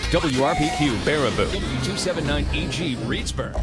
WRPQ Baraboo, W279EG Reedsburg.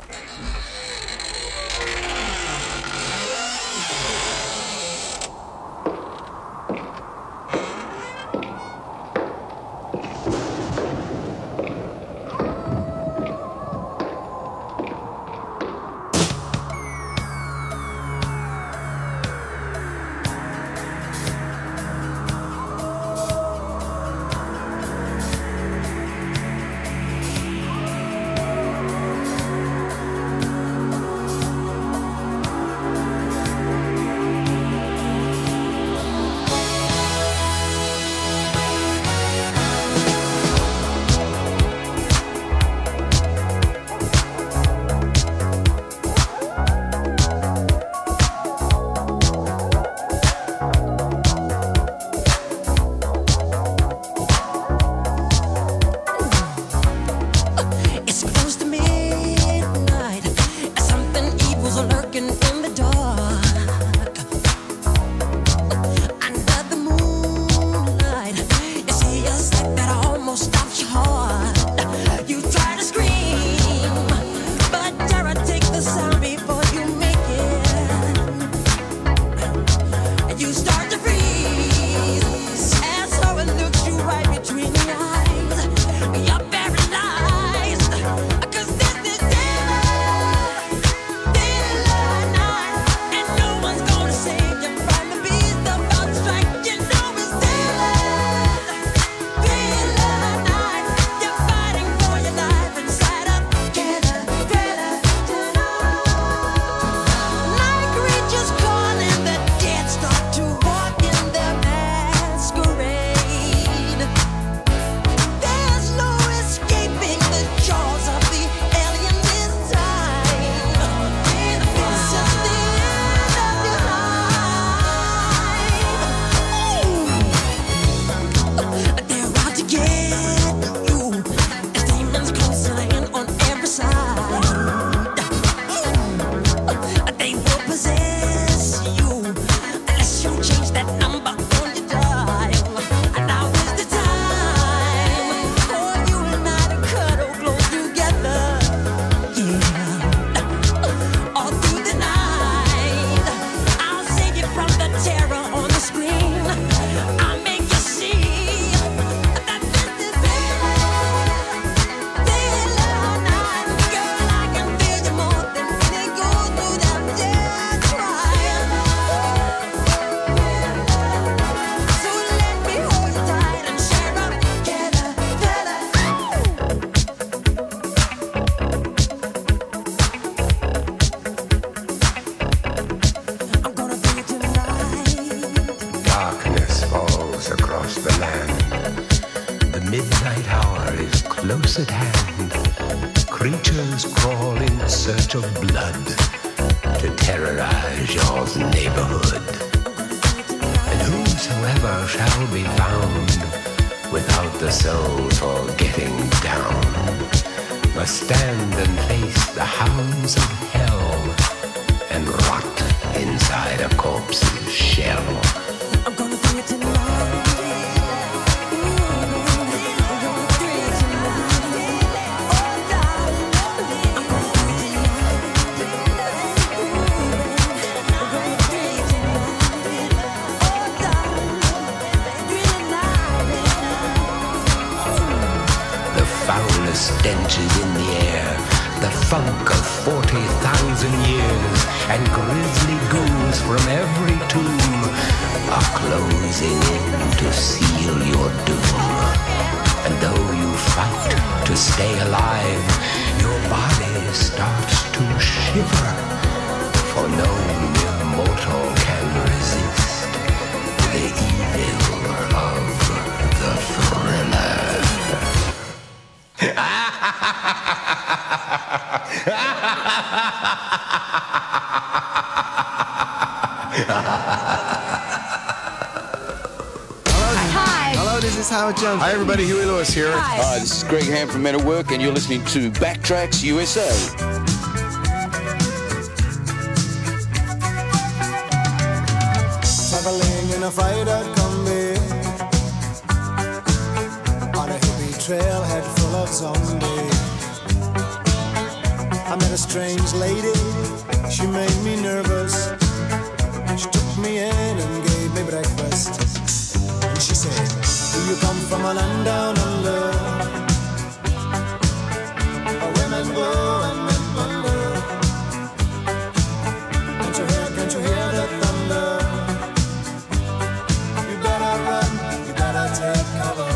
Hi, everybody. Huey Lewis here. Hi, this is Greg Ham from Men at Work, and you're listening to Backtracks USA. Traveling in a freighter combi on a hippie trailhead. strange lady, she made me nervous. She took me in and gave me breakfast. And she said, do you come from a land down under, where women go and men wonder? Can't you hear the thunder? You better run, you better take cover.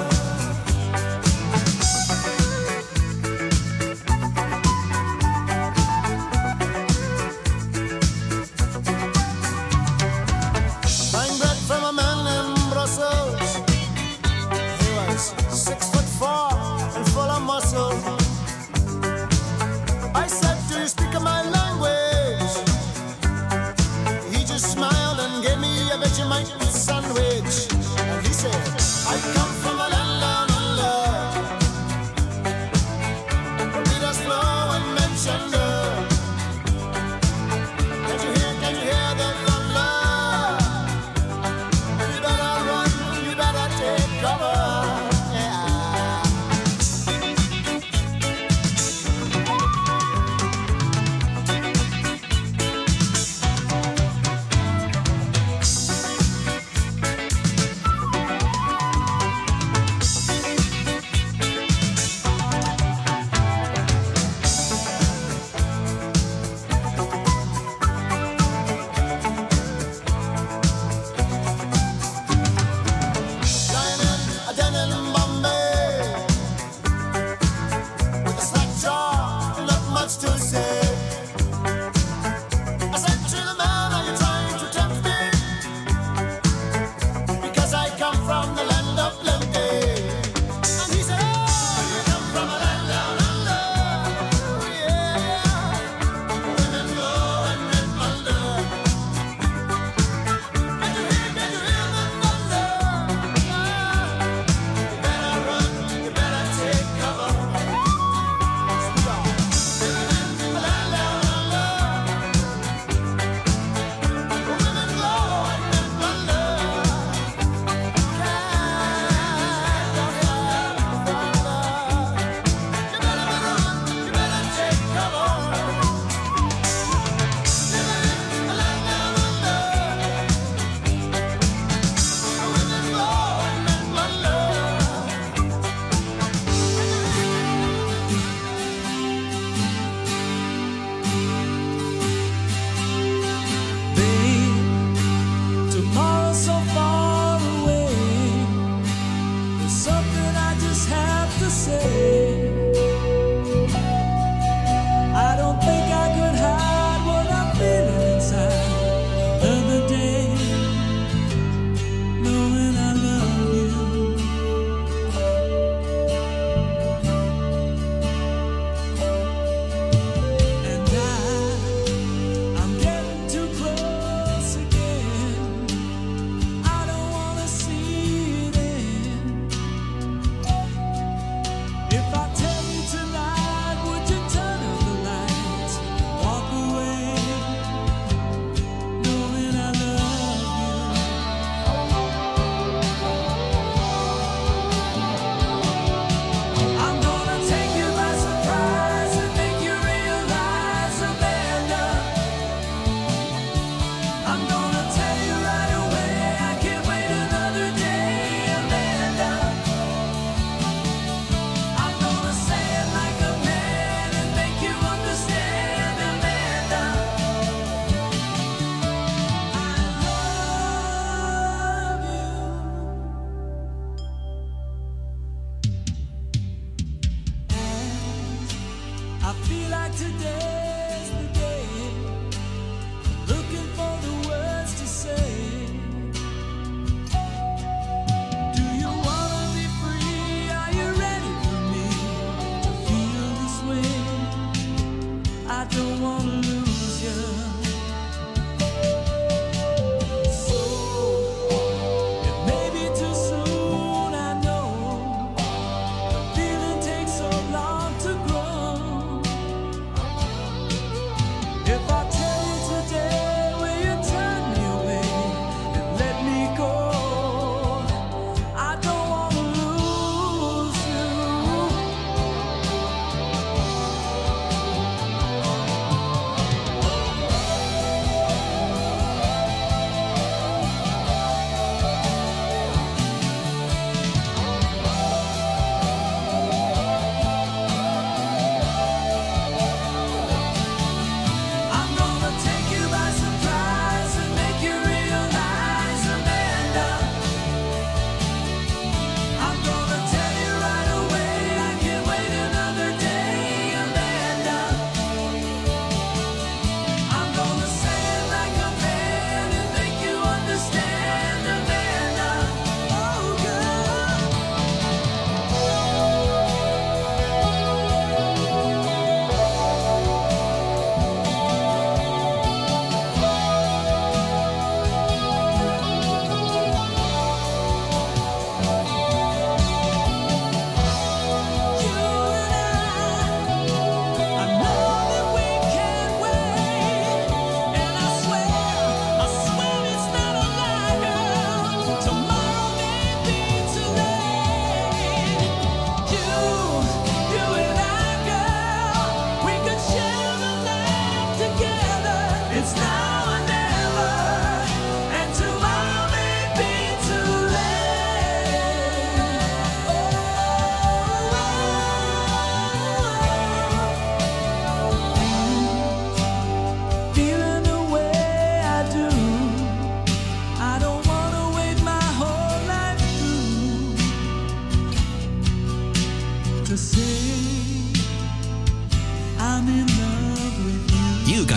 I said, do you speak my language? He just smiled and gave me a Vegemite sandwich. And he said, I come from a land down under, where rivers flow and men thunder. Can you hear the thunder? You better run, you better take cover.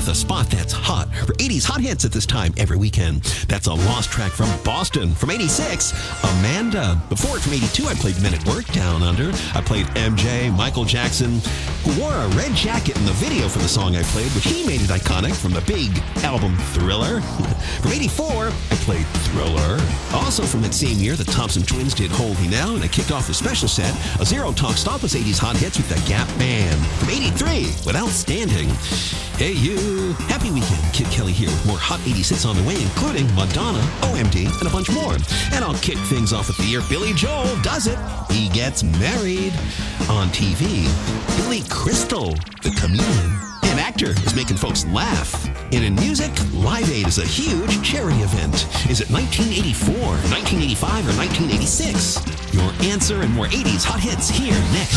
with a spot that's hot for 80s hot hits at this time every weekend. That's a lost track from Boston. From 86, Amanda. Before, from 82, I played Men at Work, Down Under. I played MJ, Michael Jackson, who wore a red jacket in the video for the song I played, which he made it iconic from the big album Thriller. From 84, I played Thriller. Also from that same year, the Thompson Twins did Hold Me Now, and I kicked off the special set, a Zero Talk Stopless 80s hot hits with the Gap Band. From 83, with Outstanding. Hey you! Happy weekend. Kid Kelly here with more hot 80s hits on the way, including Madonna, OMD, and a bunch more. And I'll kick things off with the year Billy Joel does it. He gets married. On TV, Billy Crystal, the comedian and actor, is making folks laugh. And in music, Live Aid is a huge charity event. Is it 1984, 1985, or 1986? Your answer and more 80s hot hits here next.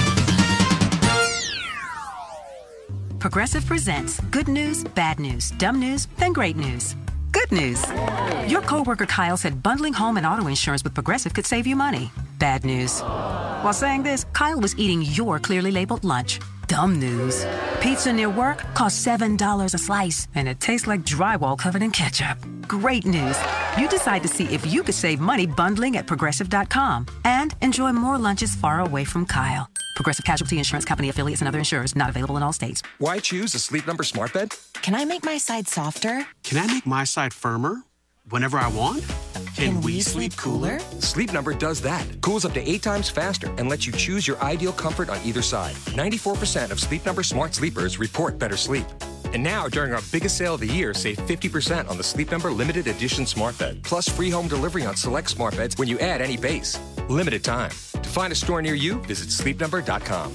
Progressive presents Good News, Bad News, Dumb News, then Great News. Good news. Your coworker Kyle said bundling home and auto insurance with Progressive could save you money. Bad news. While saying this, Kyle was eating your clearly labeled lunch. Dumb news. Pizza near work costs $7 a slice, and it tastes like drywall covered in ketchup. Great news. You decide to see if you could save money bundling at Progressive.com and enjoy more lunches far away from Kyle. Progressive Casualty Insurance Company affiliates and other insurers not available in all states. Why choose a Sleep Number smart bed? Can I make my side softer? Can I make my side firmer whenever I want? Can we sleep cooler? Sleep Number does that. Cools up to 8 times faster and lets you choose your ideal comfort on either side. 94% of Sleep Number smart sleepers report better sleep. And now, during our biggest sale of the year, save 50% on the Sleep Number limited edition smart bed, plus free home delivery on select smart beds when you add any base. Limited time. To find a store near you, visit sleepnumber.com.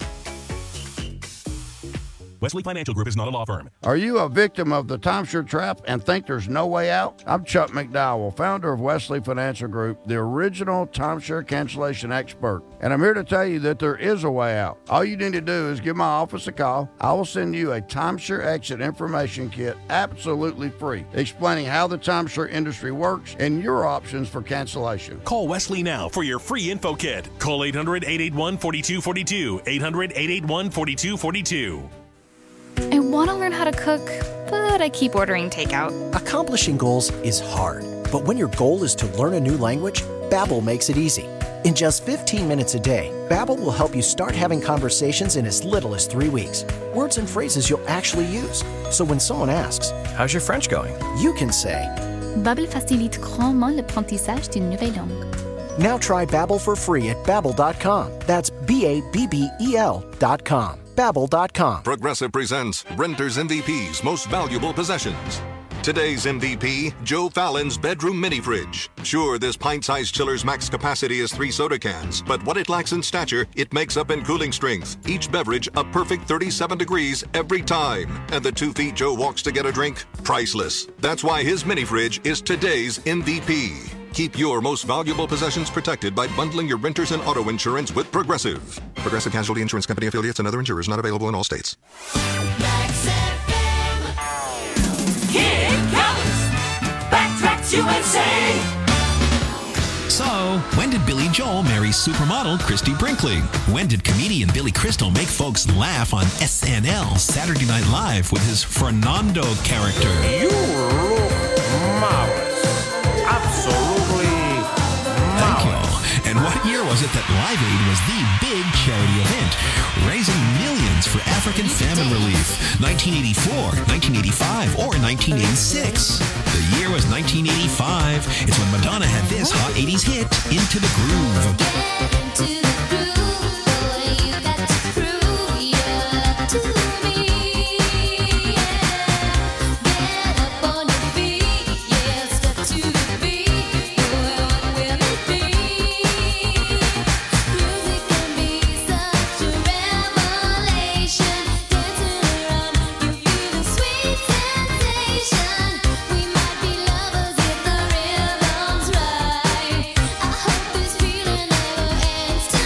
Wesley Financial Group is not a law firm. Are you a victim of the timeshare trap and think there's no way out? I'm Chuck McDowell, founder of Wesley Financial Group, the original timeshare cancellation expert. And I'm here to tell you that there is a way out. All you need to do is give my office a call. I will send you a timeshare exit information kit absolutely free, explaining how the timeshare industry works and your options for cancellation. Call Wesley now for your free info kit. Call 800-881-4242. 800-881-4242. I want to learn how to cook, but I keep ordering takeout. Accomplishing goals is hard, but when your goal is to learn a new language, Babbel makes it easy. In just 15 minutes a day, Babbel will help you start having conversations in as little as 3 weeks. Words and phrases you'll actually use. So when someone asks, "How's your French going?" you can say, Babbel facilite grandement l'apprentissage d'une nouvelle langue. Now try Babbel for free at Babbel.com. That's Babbel.com. Babbel.com. Progressive presents Renter's MVP's Most Valuable Possessions. Today's MVP, Joe Fallon's bedroom mini fridge. Sure, this pint-sized chiller's max capacity is 3 soda cans, but what it lacks in stature, it makes up in cooling strength. Each beverage a perfect 37 degrees every time. And the 2 feet Joe walks to get a drink, priceless. That's why his mini fridge is today's MVP. Keep your most valuable possessions protected by bundling your renters and auto insurance with Progressive. Progressive Casualty Insurance Company affiliates and other insurers not available in all states. Here it comes! Backtracks USA! So, when did Billy Joel marry supermodel Christy Brinkley? When did comedian Billy Crystal make folks laugh on SNL Saturday Night Live with his Fernando character? You look marvelous. Absolutely marvelous. Thank you. And what year was it that Live Aid was the big charity event, raising millions for African famine relief? 1984, 1985, or 1986? The year was 1985. It's when Madonna had this hot 80s hit, Into the Groove. Get into the groove, boy, you got to prove you're to me. Get up on your feet, yeah, step to the beat. Boy, what will it be? Music can be such a revelation. Dancing around, you feel the sweet sensation. We might be lovers if the rhythm's right. I hope this feeling never ends.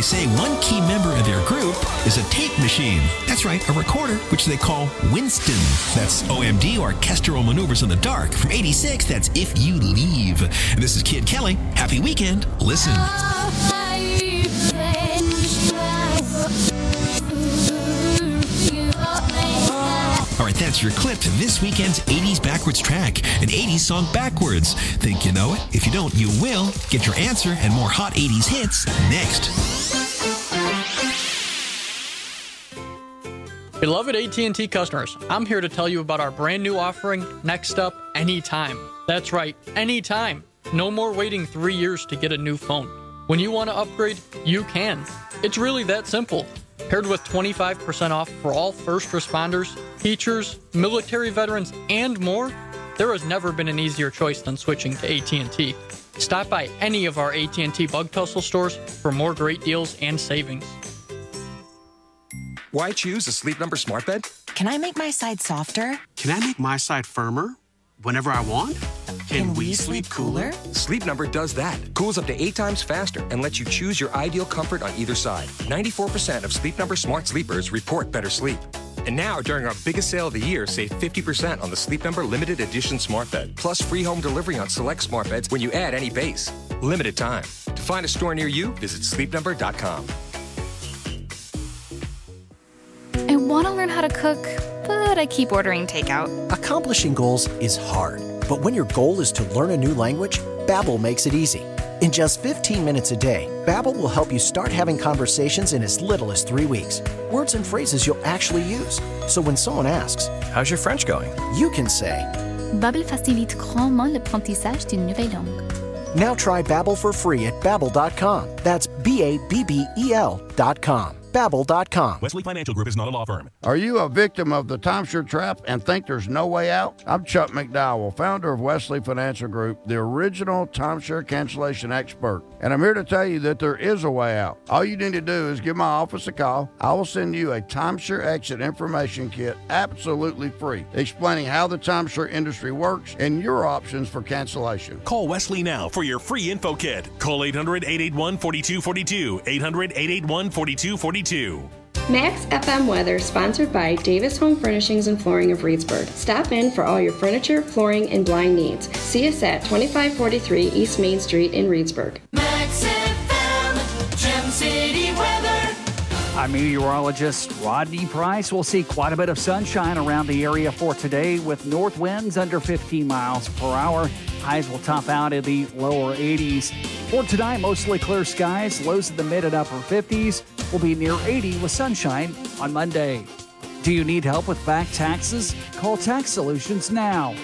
say one key member of their group is a tape machine. That's right, a recorder, which they call Winston. That's OMD, Orchestral Maneuvers in the Dark. From 86, that's If You Leave. And this is Kid Kelly. Happy weekend. Listen. All right, that's your clip to this weekend's 80s Backwards track, an 80s song backwards. Think you know it? If you don't, you will. Get your answer and more hot 80s hits next. Beloved AT&T customers, I'm here to tell you about our brand new offering, Next Up Anytime. That's right, anytime. No more waiting 3 years to get a new phone. When you want to upgrade, you can. It's really that simple. Paired with 25% off for all first responders, teachers, military veterans, and more, there has never been an easier choice than switching to AT&T. Stop by any of our AT&T Bug Tussle stores for more great deals and savings. Why choose a Sleep Number smart bed? Can I make my side softer? Can I make my side firmer whenever I want? Can we sleep cooler? Sleep Number does that. Cools up to 8 times faster and lets you choose your ideal comfort on either side. 94% of Sleep Number smart sleepers report better sleep. And now, during our biggest sale of the year, save 50% on the Sleep Number limited edition smart bed. Plus free home delivery on select smart beds when you add any base. Limited time. To find a store near you, visit sleepnumber.com. I want to learn how to cook, but I keep ordering takeout. Accomplishing goals is hard, but when your goal is to learn a new language, Babbel makes it easy. In just 15 minutes a day, Babbel will help you start having conversations in as little as 3 weeks. Words and phrases you'll actually use. So when someone asks, "How's your French going?" you can say, Babbel facilite grandement l'apprentissage d'une nouvelle langue. Now try Babbel for free at Babbel.com. That's Babbel.com. Babbel.com. Wesley Financial Group is not a law firm. Are you a victim of the timeshare trap and think there's no way out? I'm Chuck McDowell, founder of Wesley Financial Group, the original timeshare cancellation expert. And I'm here to tell you that there is a way out. All you need to do is give my office a call. I will send you a timeshare exit information kit absolutely free, explaining how the timeshare industry works and your options for cancellation. Call Wesley now for your free info kit. Call 800-881-4242. 800-881-4242. Max FM weather sponsored by Davis Home Furnishings and Flooring of Reedsburg. Stop in for all your furniture, flooring, and blind needs. See us at 2543 East Main Street in Reedsburg. Max FM, Gem City weather. I'm meteorologist Rodney Price. We'll see quite a bit of sunshine around the area for today with north winds under 15 miles per hour. Highs will top out in the lower 80s. For tonight, mostly clear skies. Lows in the mid and upper 50s. Will be near 80 with sunshine on Monday. Do you need help with back taxes? Call Tax Solutions now.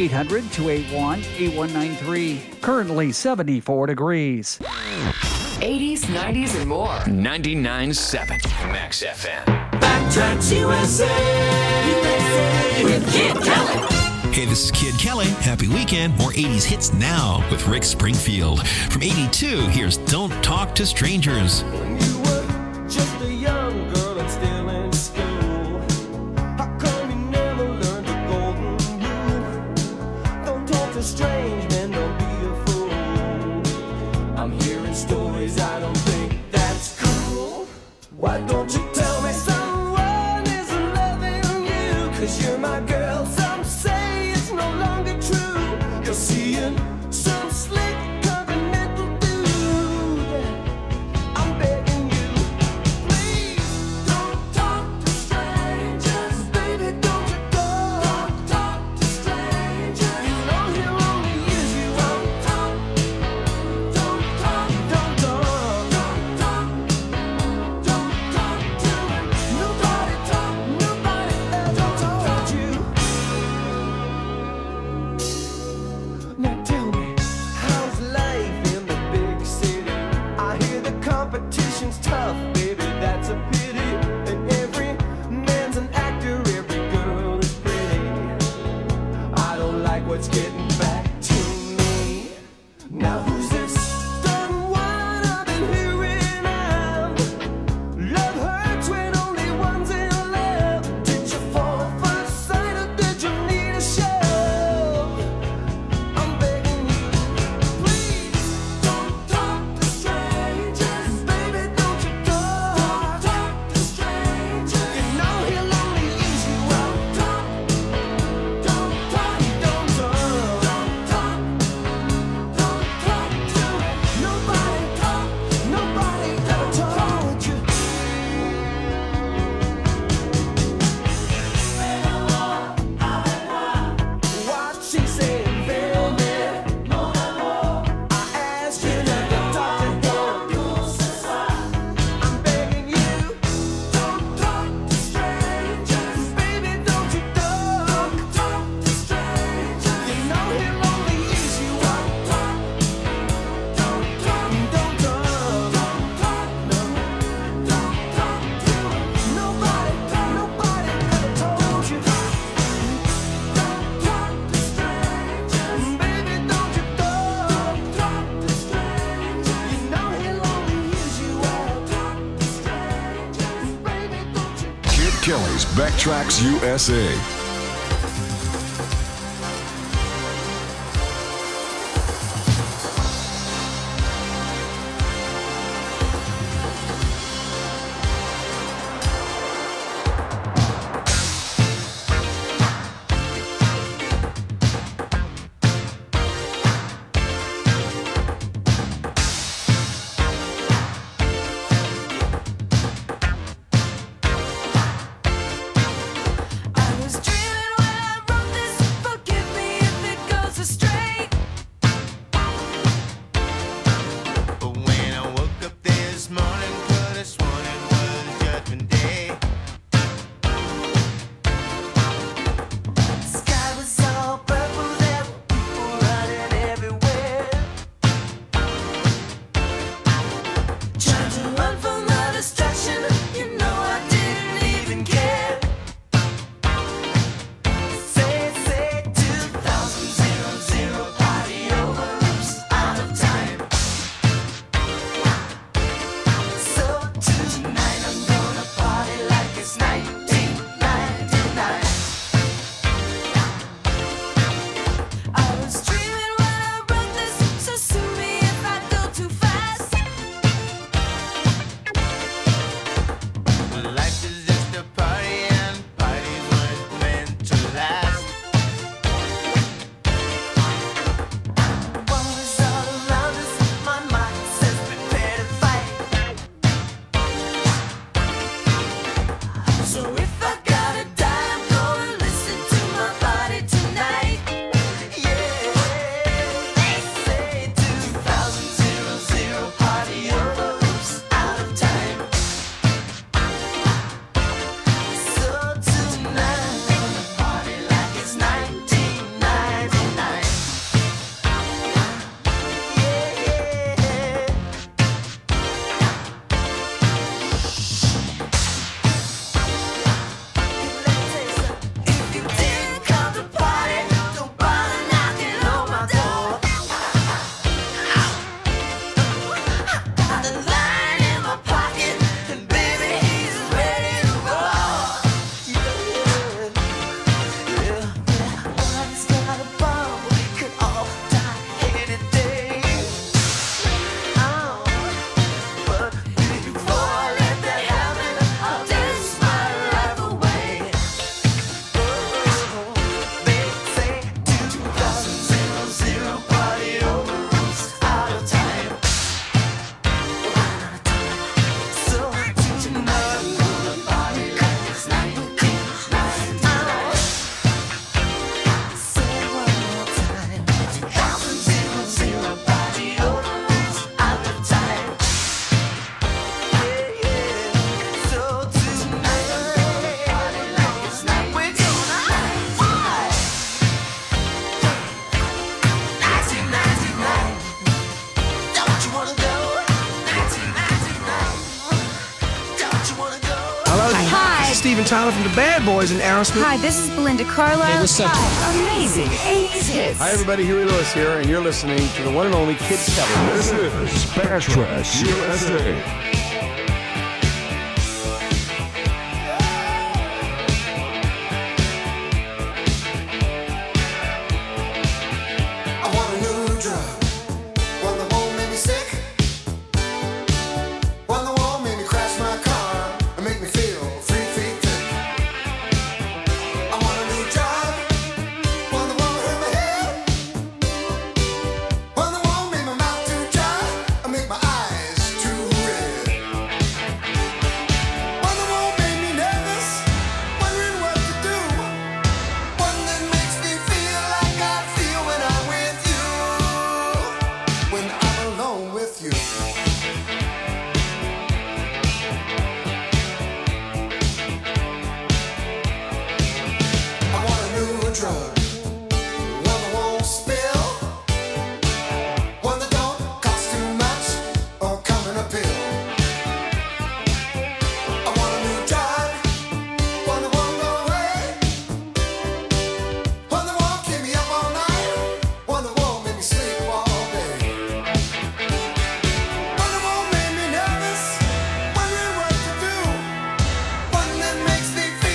800-281-8193. Currently 74 degrees. 80s, 90s, and more. 99.7 Max FM. Backtracks USA with Kid Kelly. Hey, this is Kid Kelly. Happy weekend. More 80s hits now with Rick Springfield. From 82, here's Don't Talk to Strangers. When you were just a young girl and still in school, how come you never learned the golden rule? Don't talk to strange men, don't be a fool. I'm hearing stories, I don't think that's cool. Why don't you tell me someone is loving you? 'Cause you're my girl, some say no longer true. You're seeing some slick continental dude. I'm begging you, please don't talk to strangers. Baby, don't you go. Don't talk to strangers. You know he'll only use you. Don't talk. Don't talk. Don't talk. Don't talk. Don't talk to Kelly's Backtracks USA. Steven Tyler from the Bad Boys and Aerosmith. Hi, this is Belinda Carlisle. Hey, what's up? Amazing 80s hits. Hi, everybody. Huey Lewis here, and you're listening to the one and only Kid Kelly. This is Backtracks USA. Makes me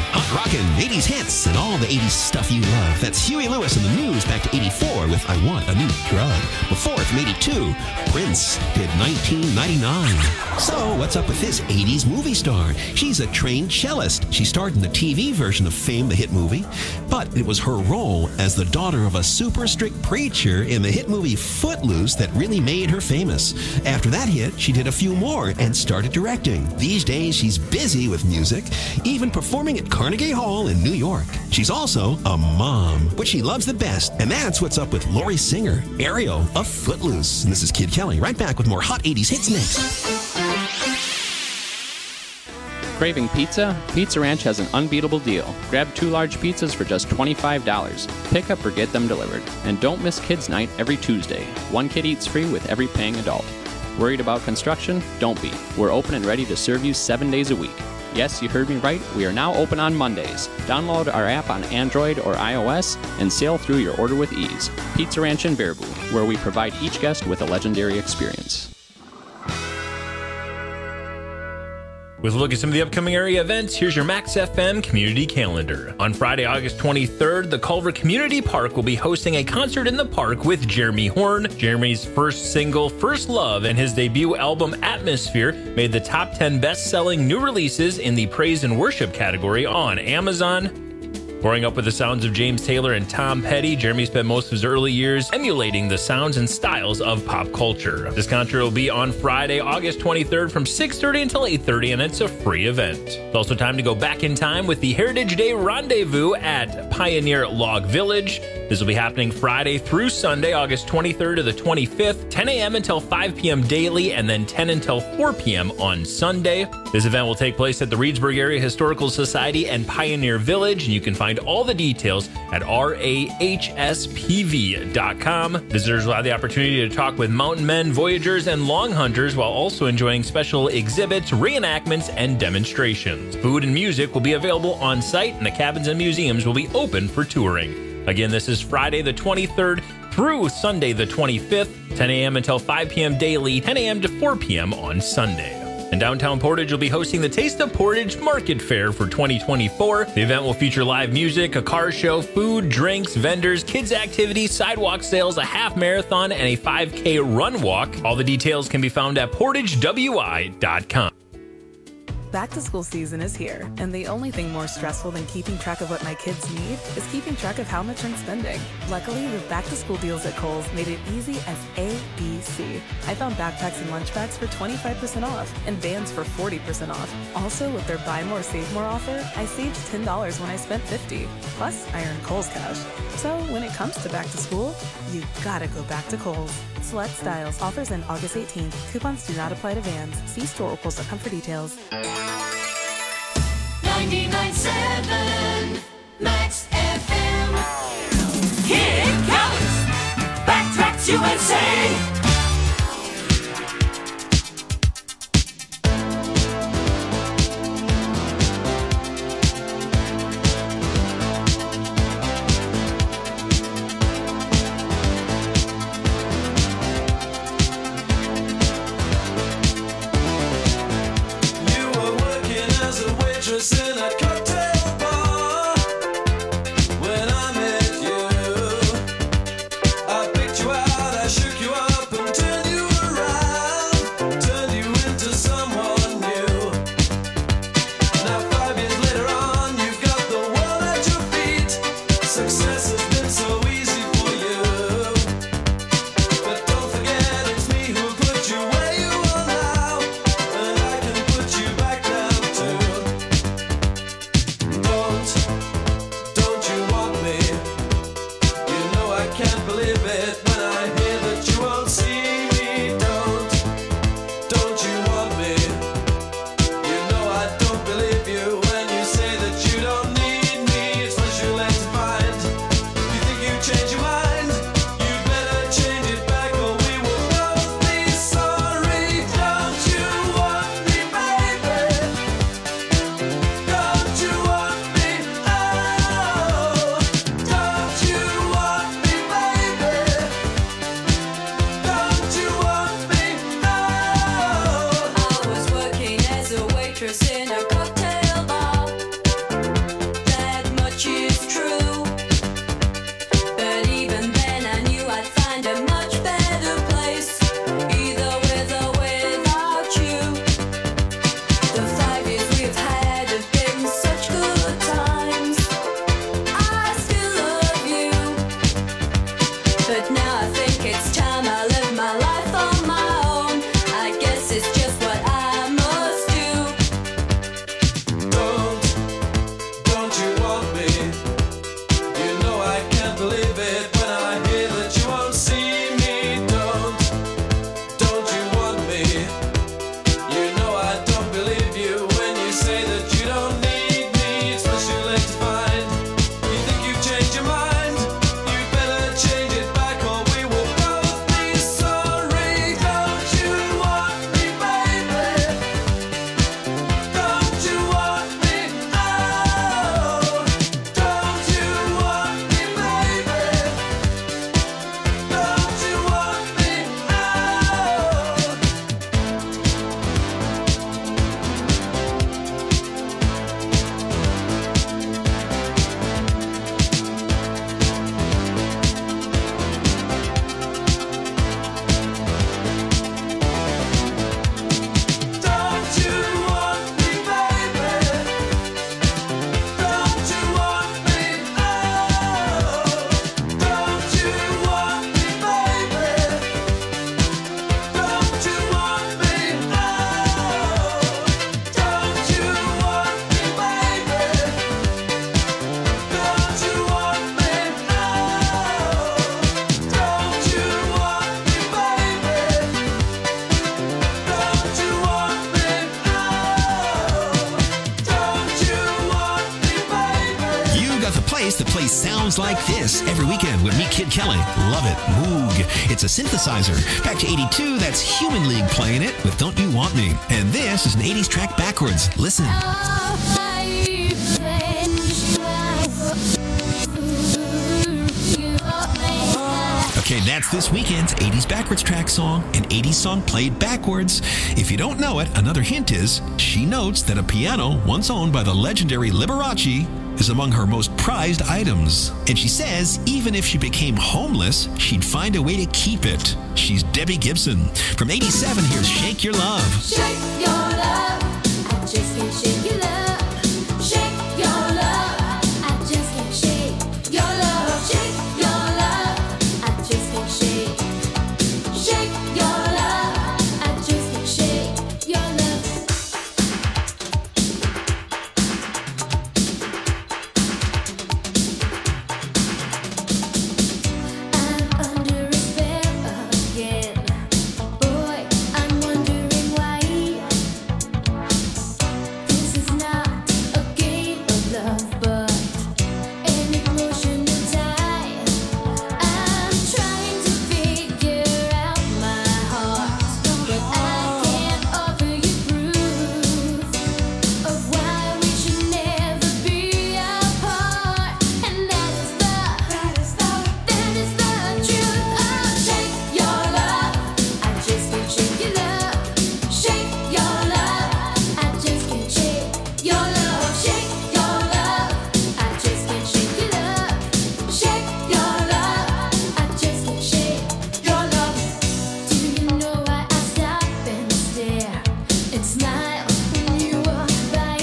Hot rockin' 80s hits and all the 80s stuff you love. That's Huey Lewis in the news back to 84 with I Want a New Drug. Before, from 82, Prince did 1999. So, what's up with this 80s movie star? She's a trained cellist. She starred in the TV version of Fame, the hit movie, but it was her role as the daughter of a super strict preacher in the hit movie Footloose that really made her famous. After that hit, she did a few more and started directing. These days, she's busy with music, even performing at Carnegie Hall in New York. She's also a mom, which she loves the best, and that's what's up with Lori Singer, Ariel of Footloose. And this is Kid Kelly, right back with more Hot 80s hits next. Craving pizza? Pizza Ranch has an unbeatable deal. Grab 2 large pizzas for just $25. Pick up or get them delivered. And don't miss Kids Night every Tuesday. 1 kid eats free with every paying adult. Worried about construction? Don't be. We're open and ready to serve you 7 days a week. Yes, you heard me right. We are now open on Mondays. Download our app on Android or iOS and sail through your order with ease. Pizza Ranch in Baraboo, where we provide each guest with a legendary experience. With a look at some of the upcoming area events, here's your Max FM community calendar. On Friday, August 23rd, the Culver Community Park will be hosting a concert in the park with Jeremy Horn. Jeremy's first single, First Love, and his debut album, Atmosphere, made the top 10 best-selling new releases in the praise and worship category on Amazon. Growing up with the sounds of James Taylor and Tom Petty, Jeremy spent most of his early years emulating the sounds and styles of pop culture. This concert will be on Friday, August 23rd from 6:30 until 8:30, and it's a free event. It's also time to go back in time with the Heritage Day Rendezvous at Pioneer Log Village. This will be happening Friday through Sunday, August 23rd to the 25th, 10 a.m. until 5 p.m. daily, and then 10 until 4 p.m. on Sunday. This event will take place at the Reedsburg Area Historical Society and Pioneer Village, and you can find all the details at rahspv.com. Visitors will have the opportunity to talk with mountain men, voyagers, and long hunters while also enjoying special exhibits, reenactments, and demonstrations. Food and music will be available on site, and the cabins and museums will be open for touring. Again, this is Friday the 23rd through Sunday the 25th, 10 a.m. until 5 p.m. daily, 10 a.m. to 4 p.m. on Sunday. And downtown Portage will be hosting the Taste of Portage Market Fair for 2024. The event will feature live music, a car show, food, drinks, vendors, kids activities, sidewalk sales, a half marathon, and a 5K run walk. All the details can be found at portagewi.com. Back to school season is here, and the only thing more stressful than keeping track of what my kids need is keeping track of how much I'm spending. Luckily, the back to school deals at Kohl's made it easy as ABC. I found backpacks and lunch bags for 25% off and Vans for 40% off. Also, with their buy more, save more offer, I saved $10 when I spent $50. Plus, I earned Kohl's cash. So when it comes to back to school, you gotta go back to Kohl's. Select styles. Offers end August 18th. Coupons do not apply to Vans. See store or Kohl's.com for details. 99.7 Max FM. Here it comes. Backtracks USA. In a cocktail bar, when I met you, I picked you out, I shook you up. place that plays sounds like this every weekend with me, Kid Kelly. Love it. Moog. It's a synthesizer. Back to 82, that's Human League playing it with Don't You Want Me. And this is an 80s track backwards. Listen. Okay, that's this weekend's 80s backwards track song, an 80s song played backwards. If you don't know it, another hint is she notes that a piano once owned by the legendary Liberace is among her most prized items. And she says even if she became homeless, she'd find a way to keep it. She's Debbie Gibson. From 87, here's Shake Your Love. Shake your love, I just can't shake your love. Shake your love, I just can't shake your love. Shake your love, I just can't shake. Shake your love, I just can't shake your love. I'm under a spell again. Boy, I'm wondering why. This is not a game of love, but an emotional tie. I'm trying to figure out my heart, but I can't offer you proof of why we should never be apart. And that is the truth. Oh, shake your love, I just can't shake your love. Shake your love, I just can't shake your love. Shake your love, I just can't shake your love. Shake your love, I just can't shake your love. Do you know why I stop and stare and smile when you walk by?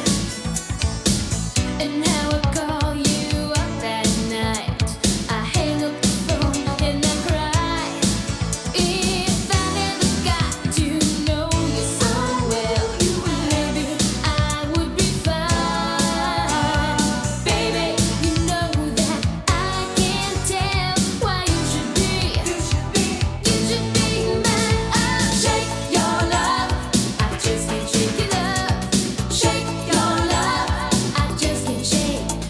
And how I call you up at night. I hang up the phone and I cry. If I never got to know you so well, maybe I would be fine. Baby, you know that I can't tell why you should be mine. Oh, shake your love, I just can't shake your love. Shake your love, I just can't shake your love.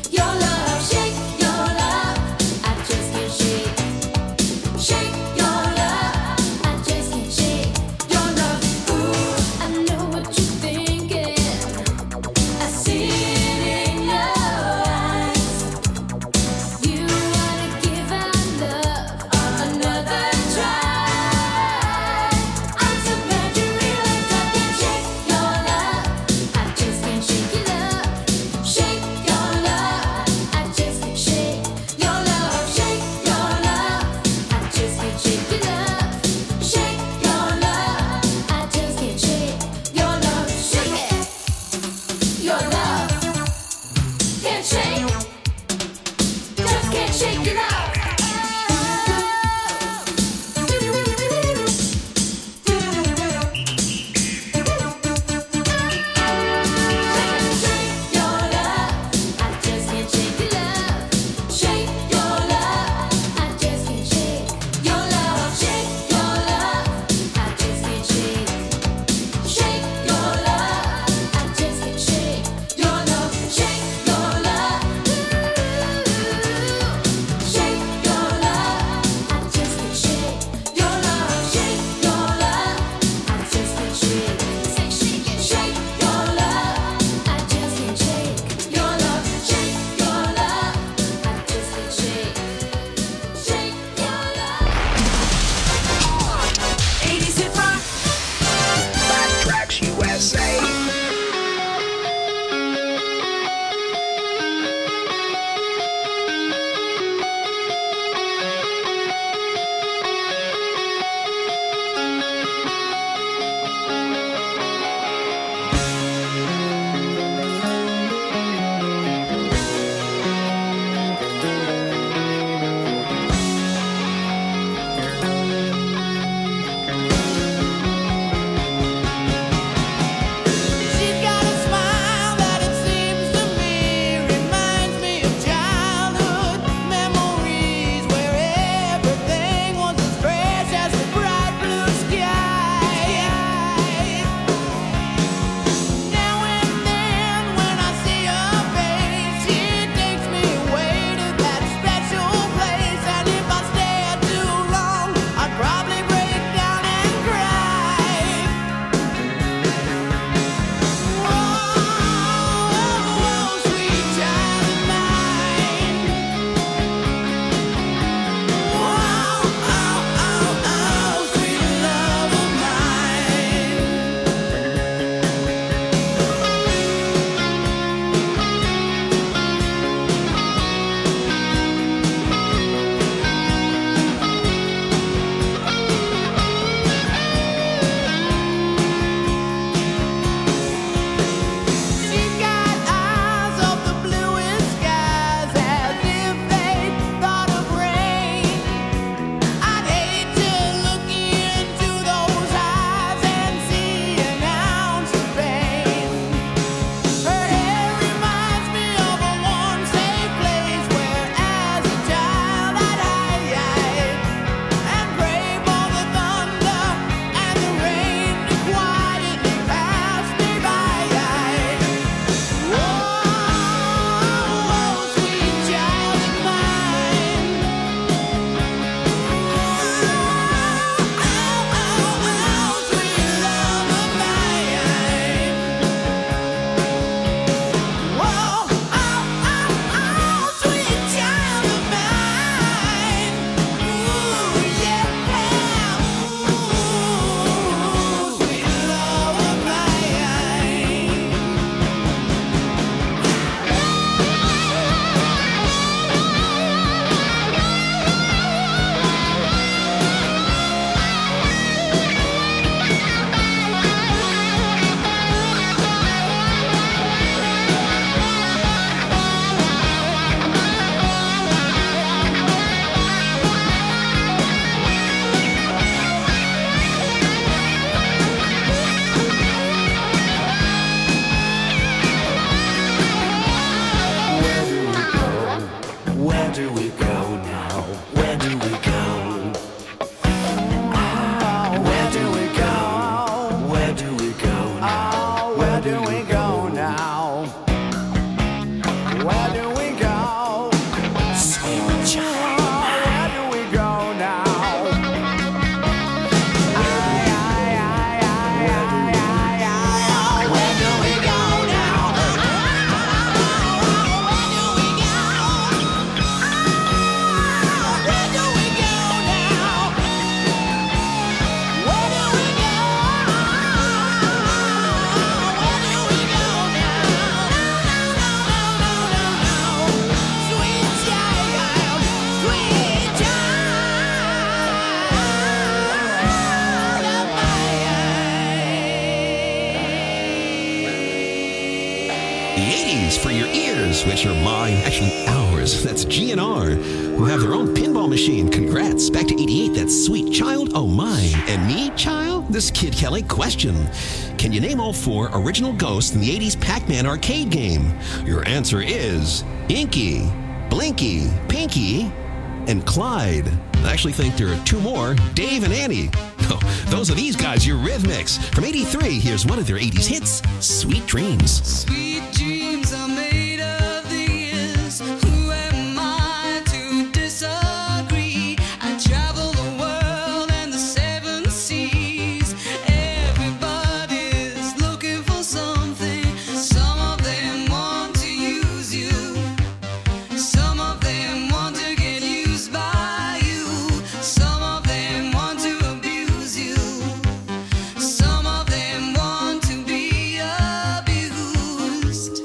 Euros, which are mine, actually ours. That's GNR, who have their own pinball machine. Congrats. Back to 88, that's Sweet Child, oh mine. And me, child? This Kid Kelly question. Can you name all 4 original ghosts in the 80s Pac-Man arcade game? Your answer is Inky, Blinky, Pinky, and Clyde. I actually think there are 2 more, Dave and Annie. Oh, those are these guys, Eurythmics. From 83, here's one of their 80s hits, Sweet Dreams. Sweet dreams are made of these. Who am I to disagree? I travel the world and the 7 seas. Everybody's looking for something. Some of them want to use you. Some of them want to get used by you. Some of them want to abuse you. Some of them want to be abused.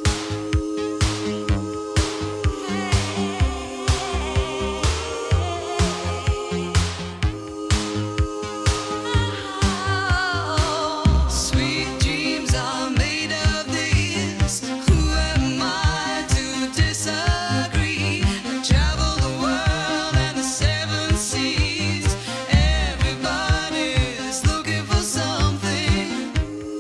Sweet dreams are made of this. Who am I to disagree? I travel the world and the 7 seas. Everybody's looking for something.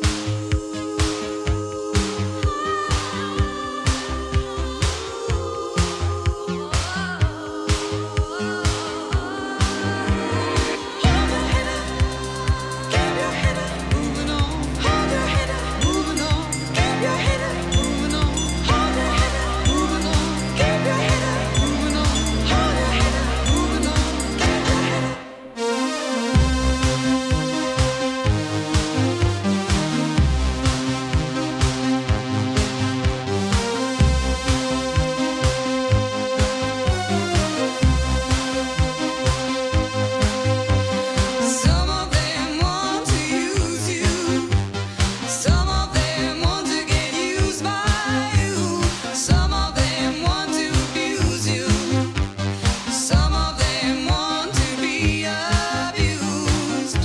Moving on, hold your head up, moving on, keep your head up, moving on, hold your head up, moving on, keep your head up, moving on, hold your head up, moving on, keep your head up. Some of them want to use you. Some of them want to get used by you. Some of them want to abuse you. Some of them want to be abused.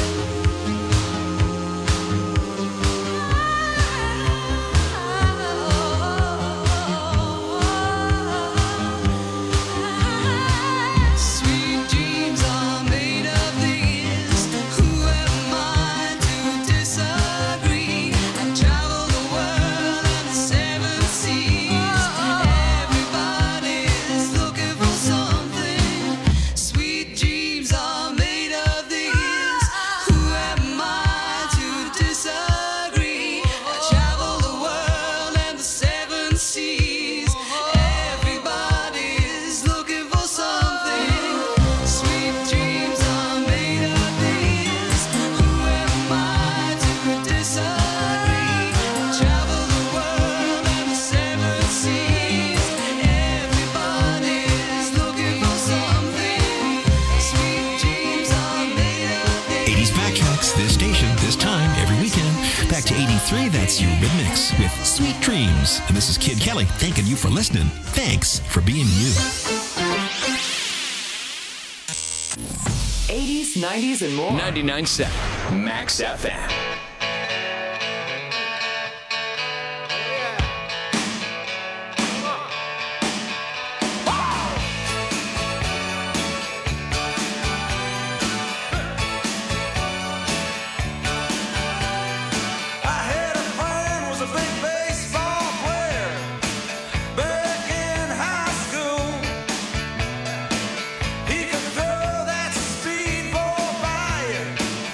Sweet dreams are made of this. Who am I to disagree? I travel the world and the 7 seas. Everybody's looking for something. Sweet dreams are made of this. Who am I to disagree? I travel the world and the 7 seas. Everybody's looking for something. Sweet dreams are made of this. Who am I to disagree? I travel the world and the 7 seas. Everybody's looking for something. Sweet dreams are made of this. 80s Backtracks, this station, this time, every weekend. Back to 83, that's Eurythmics with Sweet Dreams. And this is Kid Kelly, thanking you for listening. Thanks for being you. 80s, 90s, and more. 99.7 Max FM.